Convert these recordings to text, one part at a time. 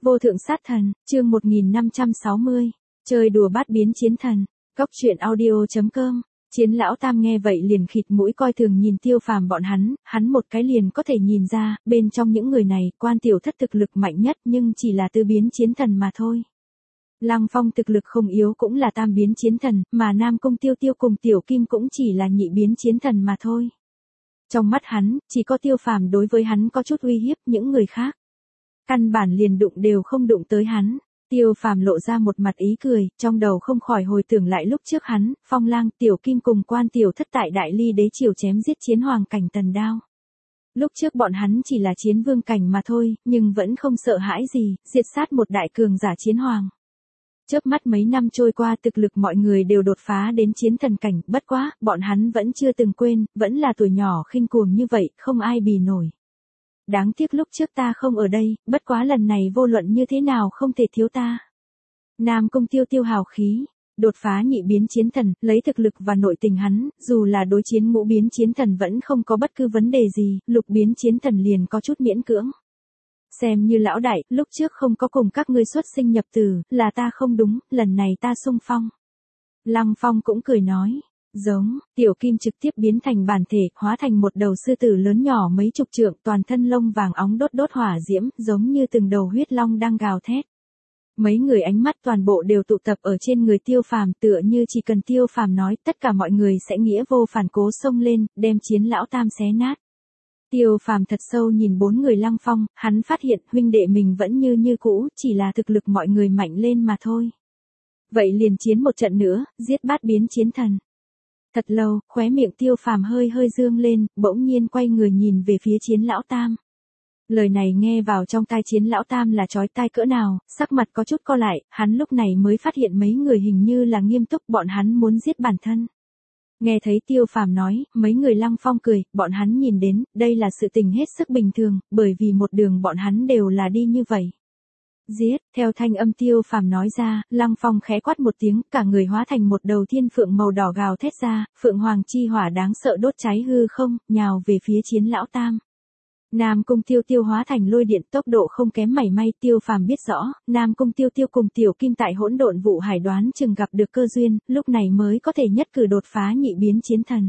Vô thượng sát thần, chương 1560, chơi đùa bát biến chiến thần, góc truyện audio.com. Chiến lão tam nghe vậy liền khịt mũi coi thường nhìn Tiêu Phàm bọn hắn một cái liền có thể nhìn ra, bên trong những người này, Quan Tiểu Thất thực lực mạnh nhất nhưng chỉ là tứ biến chiến thần mà thôi. Lăng Phong thực lực không yếu cũng là tam biến chiến thần, mà Nam Cung Tiêu Tiêu cùng Tiểu Kim cũng chỉ là nhị biến chiến thần mà thôi. Trong mắt hắn, chỉ có Tiêu Phàm đối với hắn có chút uy hiếp, những người khác căn bản liền đụng đều không đụng tới hắn. Tiêu Phàm lộ ra một mặt ý cười, trong đầu không khỏi hồi tưởng lại lúc trước hắn, Phong Lang, Tiểu Kim cùng Quan Tiểu Thất tại Đại Ly Đế triều chém giết chiến hoàng cảnh Tần Đao. Lúc trước bọn hắn chỉ là chiến vương cảnh mà thôi, nhưng vẫn không sợ hãi gì, diệt sát một đại cường giả chiến hoàng. Chớp mắt mấy năm trôi qua, thực lực mọi người đều đột phá đến chiến thần cảnh, bất quá, bọn hắn vẫn chưa từng quên, vẫn là tuổi nhỏ khinh cuồng như vậy, không ai bì nổi. Đáng tiếc lúc trước ta không ở đây, bất quá lần này vô luận như thế nào không thể thiếu ta. Nam Cung Tiêu Tiêu hào khí, đột phá nhị biến chiến thần, lấy thực lực và nội tình hắn, dù là đối chiến ngũ biến chiến thần vẫn không có bất cứ vấn đề gì, lục biến chiến thần liền có chút miễn cưỡng. Xem như lão đại, lúc trước không có cùng các ngươi xuất sinh nhập tử, là ta không đúng, lần này ta xung phong. Lăng Phong cũng cười nói. Giống, Tiểu Kim trực tiếp biến thành bản thể, hóa thành một đầu sư tử lớn nhỏ mấy chục trượng, toàn thân lông vàng óng đốt đốt hỏa diễm, giống như từng đầu huyết long đang gào thét. Mấy người ánh mắt toàn bộ đều tụ tập ở trên người Tiêu Phàm, tựa như chỉ cần Tiêu Phàm nói, tất cả mọi người sẽ nghĩa vô phản cố xông lên, đem chiến lão tam xé nát. Tiêu Phàm thật sâu nhìn bốn người Lăng Phong, hắn phát hiện huynh đệ mình vẫn như cũ, chỉ là thực lực mọi người mạnh lên mà thôi. Vậy liền chiến một trận nữa, giết bát biến chiến thần. Thật lâu, khóe miệng Tiêu Phàm hơi dương lên, bỗng nhiên quay người nhìn về phía chiến lão tam. Lời này nghe vào trong tai chiến lão tam là chói tai cỡ nào, sắc mặt có chút co lại, hắn lúc này mới phát hiện mấy người hình như là nghiêm túc, bọn hắn muốn giết bản thân. Nghe thấy Tiêu Phàm nói, mấy người Lăng Phong cười, bọn hắn nhìn đến, đây là sự tình hết sức bình thường, bởi vì một đường bọn hắn đều là đi như vậy. Giết, theo thanh âm Tiêu Phàm nói ra, Lăng Phong khẽ quát một tiếng, cả người hóa thành một đầu thiên phượng màu đỏ gào thét ra, phượng hoàng chi hỏa đáng sợ đốt cháy hư không, nhào về phía chiến lão tam. Nam Cung Tiêu Tiêu hóa thành lôi điện, tốc độ không kém mảy may. Tiêu Phàm biết rõ, Nam Cung Tiêu Tiêu cùng Tiểu Kim tại hỗn độn vụ hải đoán chừng gặp được cơ duyên, lúc này mới có thể nhất cử đột phá nhị biến chiến thần.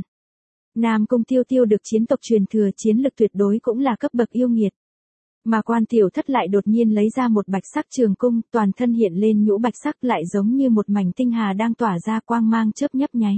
Nam Cung Tiêu Tiêu được chiến tộc truyền thừa, chiến lực tuyệt đối cũng là cấp bậc yêu nghiệt. Mà Quan Tiểu Thất lại đột nhiên lấy ra một bạch sắc trường cung, toàn thân hiện lên nhũ bạch sắc, lại giống như một mảnh tinh hà đang tỏa ra quang mang chớp nhấp nháy.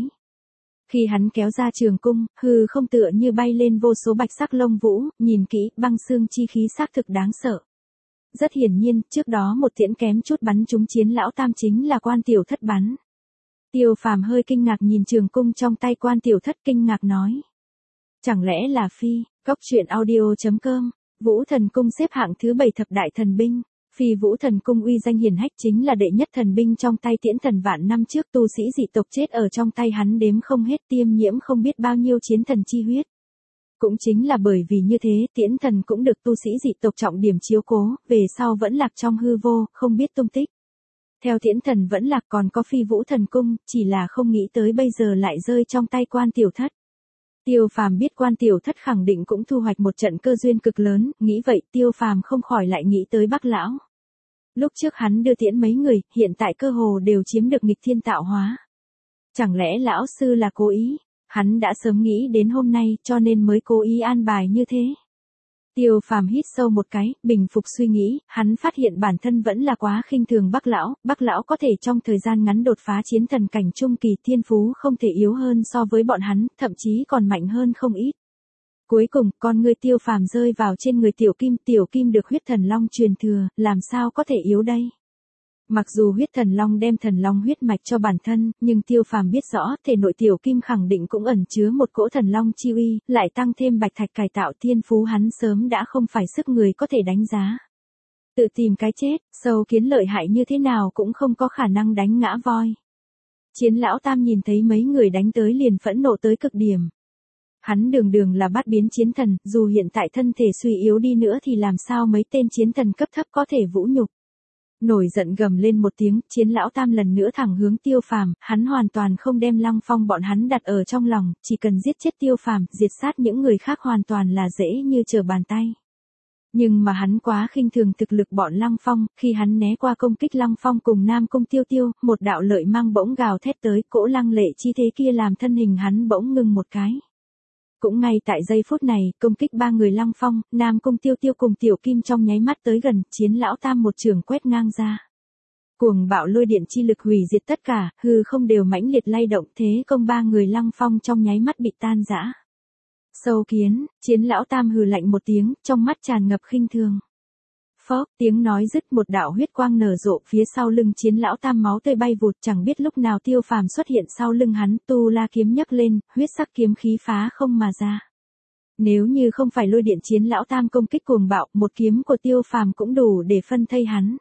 Khi hắn kéo ra trường cung, hư không tựa như bay lên vô số bạch sắc lông vũ, nhìn kỹ, băng xương chi khí xác thực đáng sợ. Rất hiển nhiên, trước đó một tiễn kém chút bắn trúng chiến lão tam chính là Quan Tiểu Thất bắn. Tiêu Phàm hơi kinh ngạc nhìn trường cung trong tay Quan Tiểu Thất, kinh ngạc nói. Chẳng lẽ là Phi, góc truyện audio.com. Vũ Thần Cung xếp hạng thứ 7 thập đại thần binh. Phi Vũ Thần Cung uy danh hiển hách, chính là đệ nhất thần binh trong tay Tiễn Thần, vạn năm trước tu sĩ dị tộc chết ở trong tay hắn đếm không hết, tiêm nhiễm không biết bao nhiêu chiến thần chi huyết. Cũng chính là bởi vì như thế, Tiễn Thần cũng được tu sĩ dị tộc trọng điểm chiếu cố, về sau vẫn lạc trong hư vô, không biết tung tích. Theo Tiễn Thần vẫn lạc, còn có Phi Vũ Thần Cung, chỉ là không nghĩ tới bây giờ lại rơi trong tay Quan Tiểu Thất. Tiêu Phàm biết Quan Tiểu Thất khẳng định cũng thu hoạch một trận cơ duyên cực lớn, nghĩ vậy Tiêu Phàm không khỏi lại nghĩ tới Bắc lão. Lúc trước hắn đưa tiễn mấy người, hiện tại cơ hồ đều chiếm được nghịch thiên tạo hóa. Chẳng lẽ lão sư là cố ý? Hắn đã sớm nghĩ đến hôm nay, cho nên mới cố ý an bài như thế. Tiêu Phàm hít sâu một cái, bình phục suy nghĩ, hắn phát hiện bản thân vẫn là quá khinh thường Bắc lão có thể trong thời gian ngắn đột phá chiến thần cảnh trung kỳ, thiên phú không thể yếu hơn so với bọn hắn, thậm chí còn mạnh hơn không ít. Cuối cùng, con người Tiêu Phàm rơi vào trên người Tiểu Kim được huyết thần long truyền thừa, làm sao có thể yếu đây? Mặc dù huyết thần long đem thần long huyết mạch cho bản thân, nhưng Tiêu Phàm biết rõ, thể nội Tiểu Kim khẳng định cũng ẩn chứa một cỗ thần long chi uy, lại tăng thêm bạch thạch cải tạo, thiên phú hắn sớm đã không phải sức người có thể đánh giá. Tự tìm cái chết, sâu kiến lợi hại như thế nào cũng không có khả năng đánh ngã voi. Chiến lão tam nhìn thấy mấy người đánh tới liền phẫn nộ tới cực điểm. Hắn đường là bát biến chiến thần, dù hiện tại thân thể suy yếu đi nữa thì làm sao mấy tên chiến thần cấp thấp có thể vũ nhục. Nổi giận gầm lên một tiếng, chiến lão tam lần nữa thẳng hướng Tiêu Phàm, hắn hoàn toàn không đem Lăng Phong bọn hắn đặt ở trong lòng, chỉ cần giết chết Tiêu Phàm, diệt sát những người khác hoàn toàn là dễ như trở bàn tay. Nhưng mà hắn quá khinh thường thực lực bọn Lăng Phong, khi hắn né qua công kích Lăng Phong cùng Nam Cung Tiêu Tiêu, một đạo lợi mang bỗng gào thét tới, cỗ lăng lệ chi thế kia làm thân hình hắn bỗng ngừng một cái. Cũng ngay tại giây phút này, công kích ba người Lăng Phong, Nam Cung Tiêu Tiêu cùng Tiểu Kim trong nháy mắt tới gần, Chiến Lão Tam một trường quét ngang ra. Cuồng bạo lôi điện chi lực hủy diệt tất cả, hư không đều mãnh liệt lay động, thế công ba người Lăng Phong trong nháy mắt bị tan rã. Sâu kiến, Chiến Lão Tam hừ lạnh một tiếng, trong mắt tràn ngập khinh thường. Phốc, tiếng nói dứt, một đạo huyết quang nở rộ, phía sau lưng Chiến Lão Tam máu tươi bay vụt, chẳng biết lúc nào Tiêu Phàm xuất hiện sau lưng hắn, tu la kiếm nhấc lên, huyết sắc kiếm khí phá không mà ra. Nếu như không phải lôi điện Chiến Lão Tam công kích cuồng bạo, một kiếm của Tiêu Phàm cũng đủ để phân thây hắn.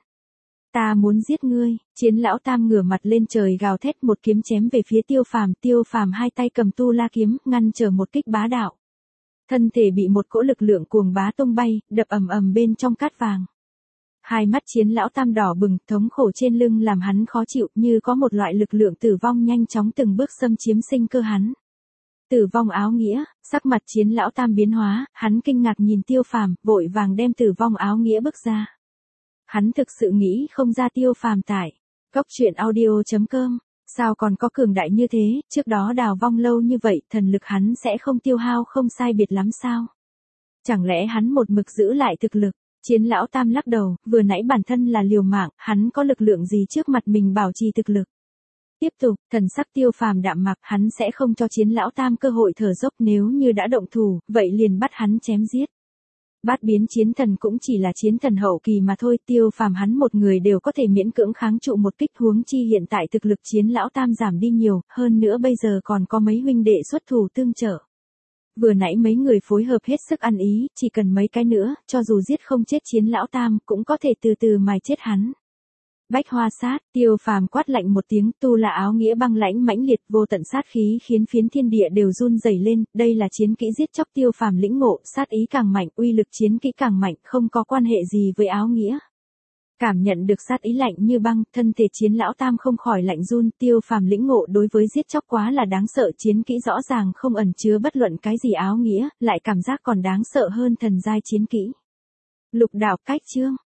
Ta muốn giết ngươi, Chiến Lão Tam ngửa mặt lên trời gào thét, một kiếm chém về phía Tiêu Phàm hai tay cầm tu la kiếm, ngăn trở một kích bá đạo. Thân thể bị một cỗ lực lượng cuồng bá tung bay, đập ầm ầm bên trong cát vàng. Hai mắt Chiến Lão Tam đỏ bừng, thống khổ trên lưng làm hắn khó chịu, như có một loại lực lượng tử vong nhanh chóng từng bước xâm chiếm sinh cơ hắn. Tử vong áo nghĩa, sắc mặt Chiến Lão Tam biến hóa, hắn kinh ngạc nhìn Tiêu Phàm, vội vàng đem tử vong áo nghĩa bước ra. Hắn thực sự nghĩ không ra Tiêu Phàm tại goctruyện.audio.com, sao còn có cường đại như thế, trước đó đào vong lâu như vậy, thần lực hắn sẽ không tiêu hao không sai biệt lắm sao? Chẳng lẽ hắn một mực giữ lại thực lực? Chiến Lão Tam lắc đầu, vừa nãy bản thân là liều mạng, hắn có lực lượng gì trước mặt mình bảo trì thực lực? Tiếp tục, thần sắc Tiêu Phàm đạm mạc, hắn sẽ không cho Chiến Lão Tam cơ hội thở dốc, nếu như đã động thủ, vậy liền bắt hắn chém giết. Bát biến chiến thần cũng chỉ là chiến thần hậu kỳ mà thôi, Tiêu Phàm hắn một người đều có thể miễn cưỡng kháng trụ một kích, huống chi hiện tại thực lực Chiến Lão Tam giảm đi nhiều, hơn nữa bây giờ còn có mấy huynh đệ xuất thủ tương trợ. Vừa nãy mấy người phối hợp hết sức ăn ý, chỉ cần mấy cái nữa, cho dù giết không chết Chiến Lão Tam, cũng có thể từ từ mài chết hắn. Bách hoa sát, Tiêu Phàm quát lạnh một tiếng, tu là áo nghĩa băng lãnh mãnh liệt, vô tận sát khí khiến phiến thiên địa đều run rẩy lên, đây là chiến kỹ giết chóc Tiêu Phàm lĩnh ngộ, sát ý càng mạnh, uy lực chiến kỹ càng mạnh, không có quan hệ gì với áo nghĩa. Cảm nhận được sát ý lạnh như băng, thân thể Chiến Lão Tam không khỏi lạnh run, Tiêu Phàm lĩnh ngộ đối với giết chóc quá là đáng sợ, chiến kỹ rõ ràng không ẩn chứa bất luận cái gì áo nghĩa, lại cảm giác còn đáng sợ hơn thần giai chiến kỹ. Lục đạo cách chương